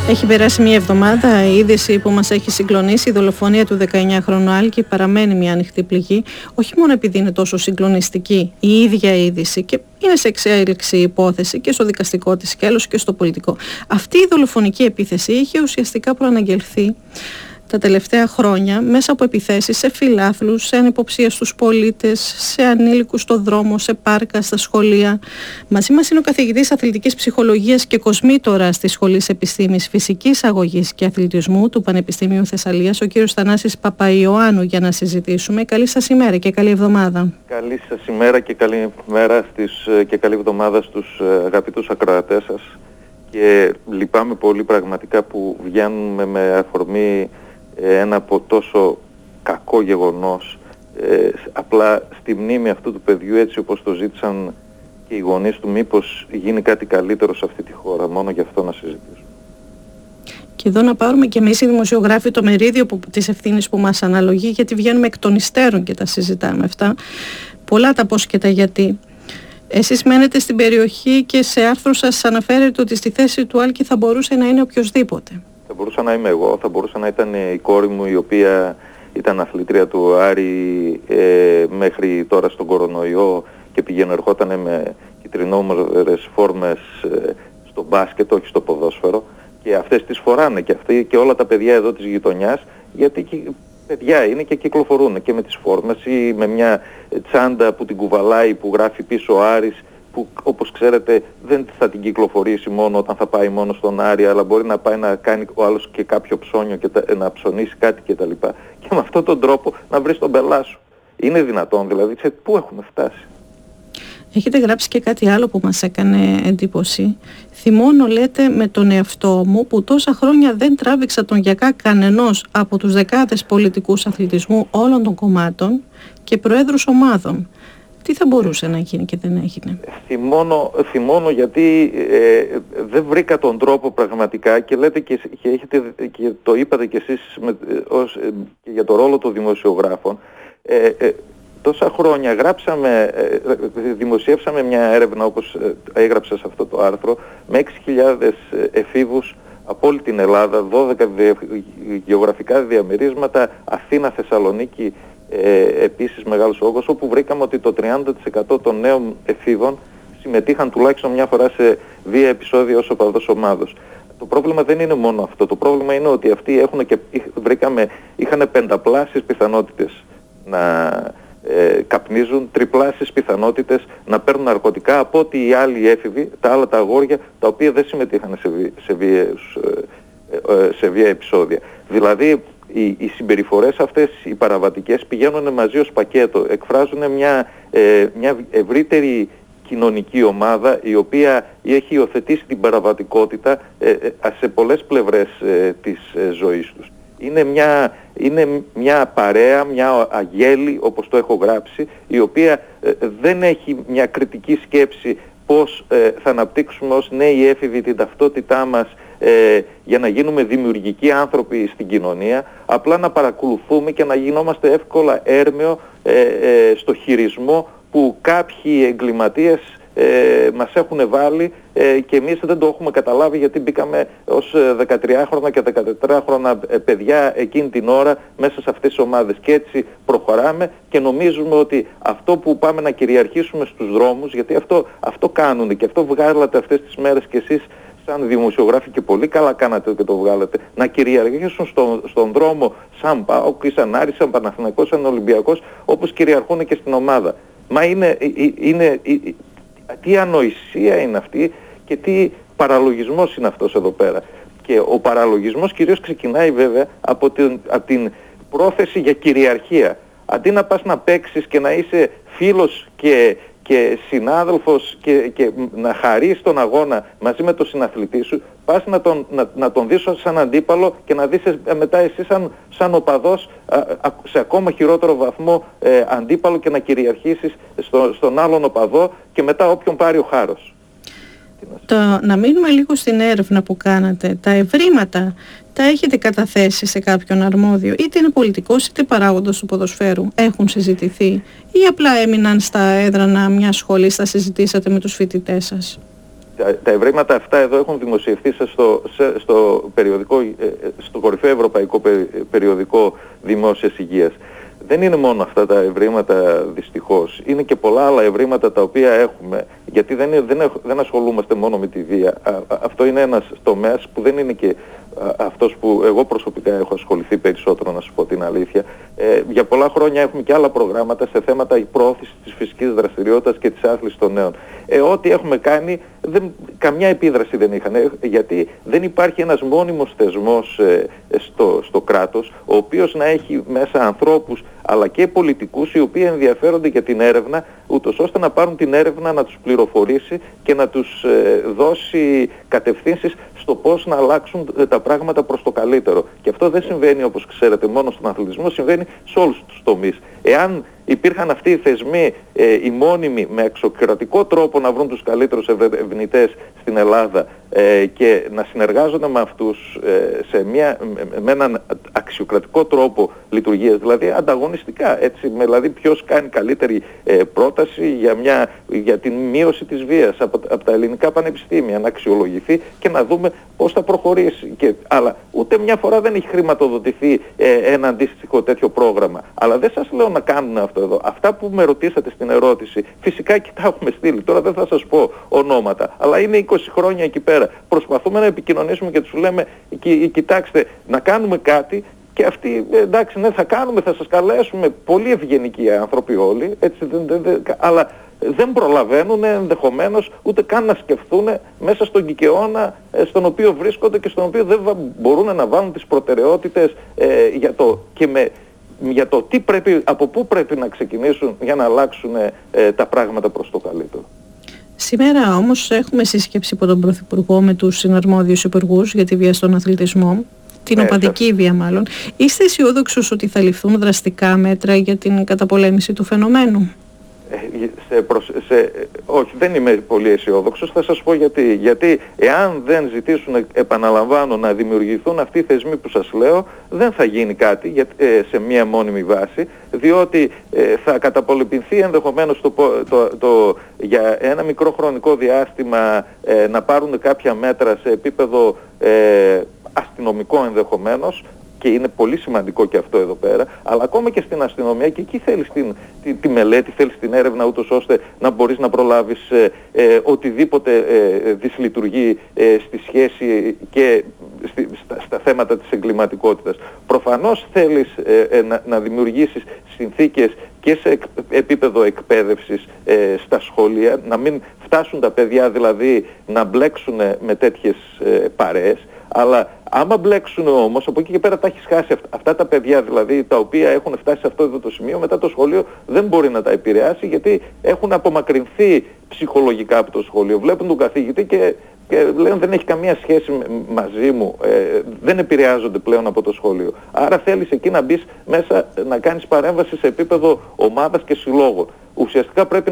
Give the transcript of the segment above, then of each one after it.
Έχει περάσει μια εβδομάδα. Η είδηση που μας έχει συγκλονίσει, η δολοφονία του 19χρονου Άλκη, παραμένει μια ανοιχτή πληγή. Όχι μόνο επειδή είναι τόσο συγκλονιστική η ίδια είδηση και είναι σε εξέλιξη υπόθεση και στο δικαστικό της σκέλος και στο πολιτικό. Αυτή η δολοφονική επίθεση είχε ουσιαστικά προαναγγελθεί τα τελευταία χρόνια μέσα από επιθέσεις σε φιλάθλους, σε ανυποψίαστους πολίτες, σε ανήλικους στο δρόμο, σε πάρκα, στα σχολεία. Μαζί μας είναι ο καθηγητής αθλητικής ψυχολογίας και κοσμήτορας της Σχολής Επιστήμης Φυσικής Αγωγής και Αθλητισμού του Πανεπιστημίου Θεσσαλίας, ο κύριος Θανάσης Παπαϊωάννου, για να συζητήσουμε. Καλή σας ημέρα και καλή εβδομάδα. Καλή σας ημέρα και καλή μέρα και καλή εβδομάδα στους αγαπητούς ακροατές σας. Και λυπάμαι πολύ πραγματικά που βγαίνουμε με αφορμή ένα από τόσο κακό γεγονός, απλά στη μνήμη αυτού του παιδιού, έτσι όπως το ζήτησαν και οι γονείς του, μήπως γίνει κάτι καλύτερο σε αυτή τη χώρα, μόνο γι' αυτό να συζητήσουμε. Και εδώ να πάρουμε και εμείς οι δημοσιογράφοι το μερίδιο της ευθύνης που μας αναλογεί, γιατί βγαίνουμε εκ των υστέρων και τα συζητάμε αυτά. Πολλά τα πώς και τα γιατί. Εσείς μένετε στην περιοχή και σε άρθρο σας αναφέρετε ότι στη θέση του Άλκη θα μπορούσε να είναι οποιοσδήποτε. Θα μπορούσα να είμαι εγώ, θα μπορούσα να ήταν η κόρη μου, η οποία ήταν αθλήτρια του Άρη μέχρι τώρα στον κορονοϊό και ερχόταν με κυτρινόμορες φόρμες στο μπάσκετ, όχι στο ποδόσφαιρο, και αυτές τις φοράνε και αυτοί και όλα τα παιδιά εδώ της γειτονιάς, γιατί παιδιά είναι και κυκλοφορούν και με τις φόρμες ή με μια τσάντα που την κουβαλάει που γράφει πίσω Άρης, που όπως ξέρετε δεν θα την κυκλοφορήσει μόνο όταν θα πάει μόνο στον Άρη, αλλά μπορεί να πάει να κάνει ο άλλος και κάποιο ψώνιο και να ψωνίσει κάτι κτλ. Και με αυτόν τον τρόπο να βρεις τον πελά σου. Είναι δυνατόν δηλαδή? Πού έχουμε φτάσει? Έχετε γράψει και κάτι άλλο που μας έκανε εντύπωση. Θυμώνω, λέτε, με τον εαυτό μου που τόσα χρόνια δεν τράβηξα τον γιακά κανενός από τους δεκάδες πολιτικούς αθλητισμού όλων των κομμάτων και προέδρους ομάδων. Τι θα μπορούσε να γίνει και δεν έγινε? Θυμώνω γιατί δεν βρήκα τον τρόπο πραγματικά, και λέτε και το είπατε κι εσείς και για το ρόλο των δημοσιογράφων. Τόσα χρόνια δημοσιεύσαμε μια έρευνα, όπως έγραψα σε αυτό το άρθρο, με 6.000 εφήβους από όλη την Ελλάδα, 12 γεωγραφικά διαμερίσματα, Αθήνα, Θεσσαλονίκη, επίσης μεγάλος όγκος, όπου βρήκαμε ότι το 30% των νέων εφήβων συμμετείχαν τουλάχιστον μια φορά σε βία επεισόδια ως οπαδός ομάδος. Το πρόβλημα δεν είναι μόνο αυτό. Το πρόβλημα είναι ότι αυτοί είχαν πενταπλάσιες πιθανότητες να καπνίζουν, τριπλάσιες πιθανότητες να παίρνουν ναρκωτικά από ότι οι άλλοι έφηβοι, τα άλλα τα αγόρια, τα οποία δεν συμμετείχαν σε βία επεισόδια. Δηλαδή οι συμπεριφορές αυτές, οι παραβατικές, πηγαίνουν μαζί ως πακέτο, εκφράζουν μια ευρύτερη κοινωνική ομάδα, η οποία έχει υιοθετήσει την παραβατικότητα σε πολλές πλευρές της ζωής τους. Είναι μια παρέα, μια αγέλη, όπως το έχω γράψει, η οποία δεν έχει μια κριτική σκέψη πώς θα αναπτύξουμε ως νέοι έφηβοι την ταυτότητά μας για να γίνουμε δημιουργικοί άνθρωποι στην κοινωνία, απλά να παρακολουθούμε και να γινόμαστε εύκολα έρμεο στο χειρισμό που κάποιοι εγκληματίες μας έχουν βάλει και εμείς δεν το έχουμε καταλάβει, γιατί μπήκαμε ως 13χρονα και 14χρονα παιδιά εκείνη την ώρα μέσα σε αυτές τις ομάδες, και έτσι προχωράμε και νομίζουμε ότι αυτό που πάμε να κυριαρχήσουμε στους δρόμους, γιατί αυτό κάνουν και αυτό βγάλατε αυτές τις μέρες και εσείς σαν δημοσιογράφοι, και πολύ καλά κάνατε και το βγάλατε, να κυριαρχήσουν στον δρόμο σαν ΠΑΟΚ ή σαν Άρης, σαν Παναθηναϊκός, σαν Ολυμπιακός, όπως κυριαρχούν και στην ομάδα. Μα τι ανοησία είναι αυτή και τι παραλογισμός είναι αυτός εδώ πέρα. Και ο παραλογισμός κυρίως ξεκινάει βέβαια από την πρόθεση για κυριαρχία. Αντί να πας να παίξεις και να είσαι φίλος και συνάδελφος και να χαρείς τον αγώνα μαζί με τον συναθλητή σου, πας να τον δεις σαν αντίπαλο και να δεις μετά εσύ σαν οπαδός σε ακόμα χειρότερο βαθμό αντίπαλο και να κυριαρχήσεις στον άλλον οπαδό και μετά όποιον πάρει ο χάρος. Να μείνουμε λίγο στην έρευνα που κάνατε. Τα ευρήματα τα έχετε καταθέσει σε κάποιον αρμόδιο, είτε είναι πολιτικός είτε παράγοντας του ποδοσφαίρου? Έχουν συζητηθεί ή απλά έμειναν στα έδρανα μιας σχολής, τα συζητήσατε με τους φοιτητές σας? Τα ευρήματα αυτά εδώ έχουν δημοσιευθεί στο περιοδικό, στο κορυφαίο ευρωπαϊκό περιοδικό δημόσιας υγείας. Δεν είναι μόνο αυτά τα ευρήματα δυστυχώς, είναι και πολλά άλλα ευρήματα τα οποία έχουμε, γιατί δεν ασχολούμαστε μόνο με τη βία. Αυτό είναι ένας τομέας που δεν είναι και αυτός που εγώ προσωπικά έχω ασχοληθεί περισσότερο, να σου πω την αλήθεια. Για πολλά χρόνια έχουμε και άλλα προγράμματα σε θέματα προώθησης της φυσικής δραστηριότητας και της άθλησης των νέων. Ό,τι έχουμε κάνει, καμιά επίδραση δεν είχαν, γιατί δεν υπάρχει ένας μόνιμος θεσμός στο κράτος, ο οποίος να έχει μέσα ανθρώπους αλλά και πολιτικούς οι οποίοι ενδιαφέρονται για την έρευνα, ούτως ώστε να πάρουν την έρευνα, να τους πληροφορήσει και να τους δώσει κατευθύνσεις στο πώς να αλλάξουν τα πράγματα προς το καλύτερο. Και αυτό δεν συμβαίνει, όπως ξέρετε, μόνο στον αθλητισμό, συμβαίνει σε όλους τους τομείς. Εάν υπήρχαν αυτοί οι θεσμοί, οι μόνιμοι, με εξωκρατικό τρόπο να βρουν τους καλύτερους ερευνητές στην Ελλάδα και να συνεργάζονται με αυτούς με έναν αξιοκρατικό τρόπο λειτουργίας, δηλαδή ανταγωνιστικά, έτσι, δηλαδή ποιος κάνει καλύτερη πρόταση για την μείωση της βίας από τα ελληνικά πανεπιστήμια, να αξιολογηθεί και να δούμε πώς θα προχωρήσει. Αλλά ούτε μια φορά δεν έχει χρηματοδοτηθεί ένα αντίστοιχο τέτοιο πρόγραμμα. Αλλά δεν σας λέω να κάνουν αυτό εδώ. Αυτά που με ρωτήσατε στην ερώτηση, φυσικά και τα έχουμε στείλει. Τώρα δεν θα σας πω ονόματα, αλλά είναι 20 χρόνια εκεί πέρα. Προσπαθούμε να επικοινωνήσουμε και τους λέμε, κοιτάξτε, να κάνουμε κάτι. Και αυτοί, εντάξει, ναι, θα κάνουμε, θα σας καλέσουμε, πολύ ευγενικοί άνθρωποι όλοι, έτσι, αλλά δεν προλαβαίνουν ενδεχομένως ούτε καν να σκεφτούν μέσα στον κικαιώνα στον οποίο βρίσκονται και στον οποίο δεν μπορούν να βάλουν τις προτεραιότητες για το από πού πρέπει να ξεκινήσουν για να αλλάξουν τα πράγματα προς το καλύτερο. Σήμερα όμως έχουμε σύσκεψη από τον Πρωθυπουργό με τους συναρμόδιους υπουργούς για τη βία στον αθλητισμό, την οπαδική βία μάλλον. Είστε αισιόδοξος ότι θα ληφθούν δραστικά μέτρα για την καταπολέμηση του φαινομένου? Όχι, δεν είμαι πολύ αισιόδοξος, θα σας πω γιατί. Γιατί εάν δεν ζητήσουν, επαναλαμβάνω, να δημιουργηθούν αυτοί οι θεσμοί που σας λέω, δεν θα γίνει κάτι σε μία μόνιμη βάση, διότι θα καταπολεμηθεί ενδεχομένως για ένα μικρό χρονικό διάστημα να πάρουν κάποια μέτρα σε επίπεδο αστυνομικό ενδεχομένως, και είναι πολύ σημαντικό και αυτό εδώ πέρα, αλλά ακόμα και στην αστυνομία, και εκεί θέλεις τη μελέτη, θέλεις την έρευνα, ούτως ώστε να μπορείς να προλάβεις οτιδήποτε δυσλειτουργεί στη σχέση και στα θέματα της εγκληματικότητας. Προφανώς θέλεις να δημιουργήσεις συνθήκες και σε επίπεδο εκπαίδευσης στα σχολεία, να μην φτάσουν τα παιδιά δηλαδή να μπλέξουν με τέτοιες παρέες. Αλλά άμα μπλέξουν όμως, από εκεί και πέρα τα έχεις χάσει. Αυτά τα παιδιά δηλαδή τα οποία έχουν φτάσει σε αυτό εδώ το σημείο, μετά το σχολείο δεν μπορεί να τα επηρεάσει, γιατί έχουν απομακρυνθεί ψυχολογικά από το σχολείο. Βλέπουν τον καθηγητή και λένε δεν έχει καμία σχέση μαζί μου, δεν επηρεάζονται πλέον από το σχολείο. Άρα θέλεις εκεί να μπεις μέσα, να κάνεις παρέμβαση σε επίπεδο ομάδας και συλλόγων. Ουσιαστικά πρέπει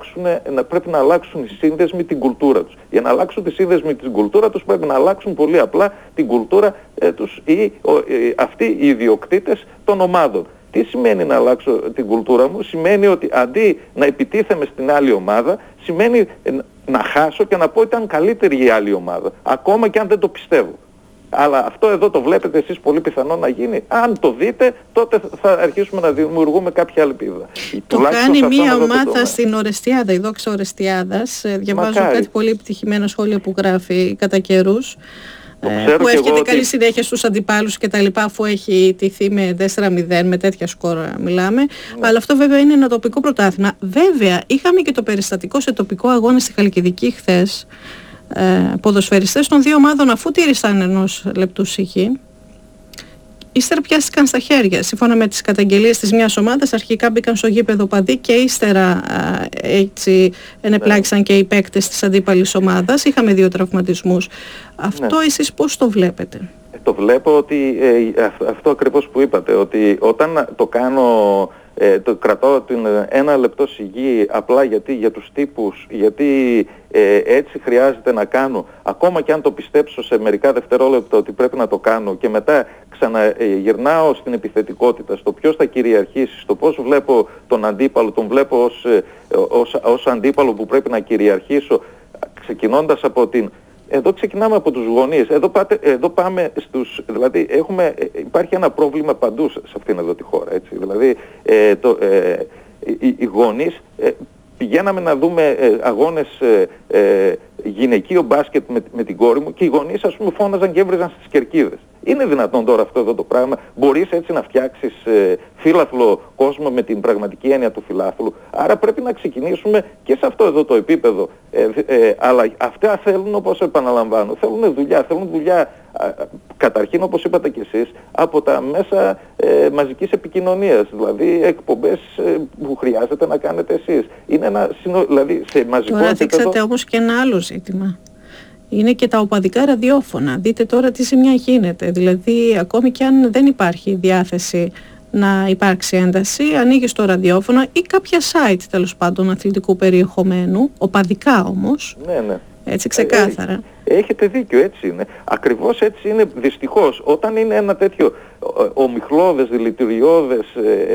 να αλλάξουν οι σύνδεσμοι την κουλτούρα τους. Για να αλλάξουν τη σύνδεσμοι την κουλτούρα τους πρέπει να αλλάξουν πολύ απλά την κουλτούρα τους αυτοί οι ιδιοκτήτες των ομάδων. Τι σημαίνει να αλλάξω την κουλτούρα μου? Σημαίνει ότι αντί να επιτίθεμαι στην άλλη ομάδα, σημαίνει να χάσω και να πω ότι ήταν καλύτερη η άλλη ομάδα, ακόμα και αν δεν το πιστεύω. Αλλά αυτό εδώ το βλέπετε εσείς πολύ πιθανό να γίνει. Αν το δείτε, τότε θα αρχίσουμε να δημιουργούμε κάποια ελπίδα. Το κάνει μία ομάδα στην Ορεστιάδα, η Δόξα Ορεστιάδας. Διαβάζω κάτι πολύ επιτυχημένα σχόλια που γράφει κατά καιρούς. Που εύχεται καλή συνέχεια στους αντιπάλους και τα λοιπά, αφού έχει τηθεί με 4-0, με τέτοια σκόρα μιλάμε. Ναι. Αλλά αυτό βέβαια είναι ένα τοπικό πρωτάθλημα. Βέβαια είχαμε και το περιστατικό σε τοπικό αγώνα στη Χαλκιδική χθες. Ποδοσφαιριστές των δύο ομάδων, αφού τήρησαν ενός λεπτού σιγή, ύστερα πιάστηκαν στα χέρια. Σύμφωνα με τις καταγγελίες της μιας ομάδας, αρχικά μπήκαν στο γήπεδο παδί και ύστερα έτσι ενεπλάκησαν και οι παίκτες της αντίπαλης ομάδας. Είχαμε 2 τραυματισμούς. Αυτό εσείς πώς το βλέπετε? Το βλέπω ότι αυτό ακριβώς που είπατε, ότι όταν το κάνω, το κρατώ την 1 λεπτό σιγή απλά για τους τύπους, γιατί έτσι χρειάζεται να κάνω, ακόμα και αν το πιστέψω σε μερικά δευτερόλεπτα ότι πρέπει να το κάνω, και μετά ξαναγυρνάω στην επιθετικότητα, στο ποιος θα κυριαρχήσει, στο πώς βλέπω τον αντίπαλο, τον βλέπω ως αντίπαλο που πρέπει να κυριαρχήσω. ξεκινώντας από την... Εδώ ξεκινάμε από τους γονείς. Εδώ πάμε στους... Δηλαδή υπάρχει ένα πρόβλημα παντού σε αυτήν εδώ τη χώρα. Έτσι. Δηλαδή οι γονείς... Πηγαίναμε να δούμε αγώνες γυναικείο μπάσκετ με την κόρη μου και οι γονείς ας πούμε φώναζαν και έβριζαν στις κερκίδες. Είναι δυνατόν τώρα αυτό εδώ το πράγμα? Μπορείς έτσι να φτιάξεις φύλαθλο κόσμο με την πραγματική έννοια του φιλάθλου? Άρα πρέπει να ξεκινήσουμε και σε αυτό εδώ το επίπεδο. Αλλά αυτά θέλουν, όπως επαναλαμβάνω, θέλουν δουλειά καταρχήν, όπως είπατε κι εσείς, από τα μέσα μαζικής επικοινωνίας, δηλαδή εκπομπές που χρειάζεται να κάνετε εσείς. Είναι δηλαδή σε μαζικό τώρα επίπεδο... δείξατε όμως και ένα άλλο ζήτημα. Είναι και τα οπαδικά ραδιόφωνα. Δείτε τώρα τι ζημιά γίνεται. Δηλαδή, ακόμη και αν δεν υπάρχει διάθεση να υπάρξει ένταση, ανοίγεις το ραδιόφωνο ή κάποια site τέλος πάντων αθλητικού περιεχομένου, οπαδικά όμως. Ναι. Έτσι ξεκάθαρα. Έχετε δίκιο, έτσι είναι. Ακριβώς έτσι είναι, δυστυχώς. Όταν είναι ένα τέτοιο ομιχλώδες, δηλητηριώδες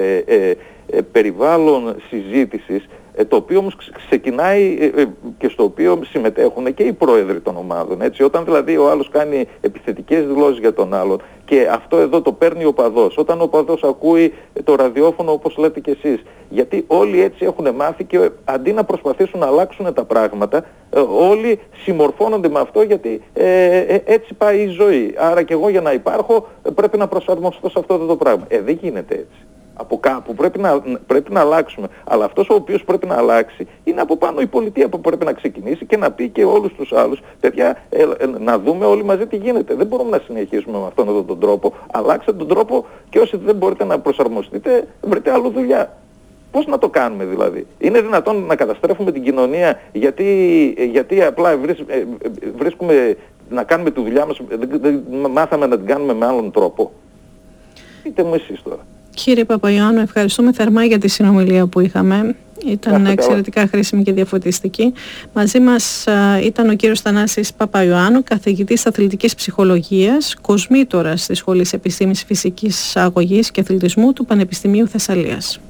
περιβάλλον συζήτησης, το οποίο όμως ξεκινάει και στο οποίο συμμετέχουν και οι πρόεδροι των ομάδων. Έτσι. Όταν δηλαδή ο άλλος κάνει επιθετικές δηλώσεις για τον άλλον και αυτό εδώ το παίρνει ο παδός, όταν ο παδός ακούει το ραδιόφωνο όπως λέτε κι εσείς, γιατί όλοι έτσι έχουν μάθει και αντί να προσπαθήσουν να αλλάξουν τα πράγματα, όλοι συμμορφώνονται με αυτό γιατί έτσι πάει η ζωή. Άρα και εγώ για να υπάρχω πρέπει να προσαρμοστώ σε αυτό το πράγμα. Δεν γίνεται έτσι. Από κάπου πρέπει να αλλάξουμε. Αλλά αυτός ο οποίος πρέπει να αλλάξει είναι από πάνω η πολιτεία που πρέπει να ξεκινήσει και να πει και όλους τους άλλους, παιδιά, να δούμε όλοι μαζί τι γίνεται. Δεν μπορούμε να συνεχίσουμε με αυτόν εδώ τον τρόπο. Αλλάξτε τον τρόπο και όσοι δεν μπορείτε να προσαρμοστείτε, βρείτε άλλη δουλειά. Πώς να το κάνουμε δηλαδή? Είναι δυνατόν να καταστρέφουμε την κοινωνία γιατί απλά βρίσκουμε να κάνουμε τη δουλειά μας, δεν μάθαμε να την κάνουμε με άλλον τρόπο? Πείτε μου εσείς τώρα. Κύριε Παπαϊωάννου, ευχαριστούμε θερμά για τη συνομιλία που είχαμε. Ήταν εξαιρετικά χρήσιμη και διαφωτιστική. Μαζί μας ήταν ο κύριος Θανάσης Παπαϊωάννου, καθηγητής αθλητικής ψυχολογίας, κοσμήτορας της Σχολής Επιστήμης Φυσικής Αγωγής και Αθλητισμού του Πανεπιστημίου Θεσσαλίας.